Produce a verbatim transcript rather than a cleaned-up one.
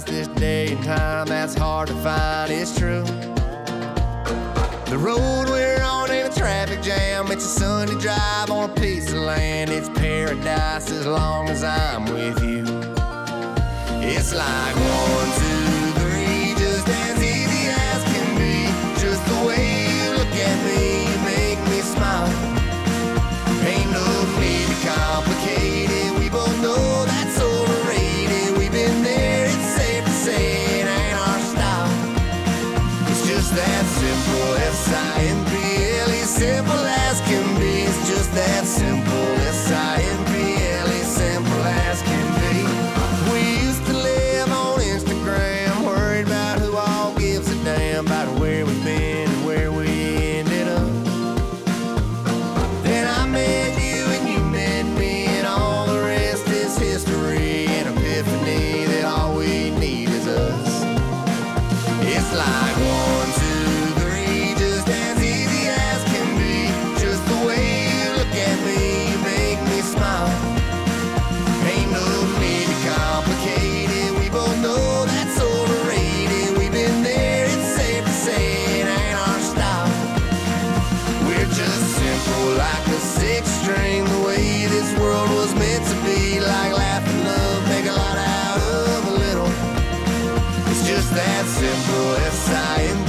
this day and time that's hard to find, it's true. The road we're on ain't a traffic jam, it's a Sunday drive on a piece of land. It's paradise as long as I'm with you. It's like one, two, three, just as easy as can be. Just the way you look at me, you make me smile. Ain't no need to complicate it, we both know that's overrated. We've been there, it's safe to say it ain't our style. It's just that simple, S I M P L E, simple as can be. It's just that simple, S I M P L E, simple as can be. We used to live on Instagram, worried about who all gives a damn about where we've been and where we ended up. Then I met you and you met me, and all the rest is history. An epiphany that all we need is us. It's like one, two, three, just as easy as can be. Just the way you look at me, you make me smile. Ain't no need to complicate it, we both know that's overrated. We've been there, it's safe to say it ain't our style. We're just simple like a six string, the way this world was meant to be. Like laughing love, make a lot out of a little. It's just that simple, S I M P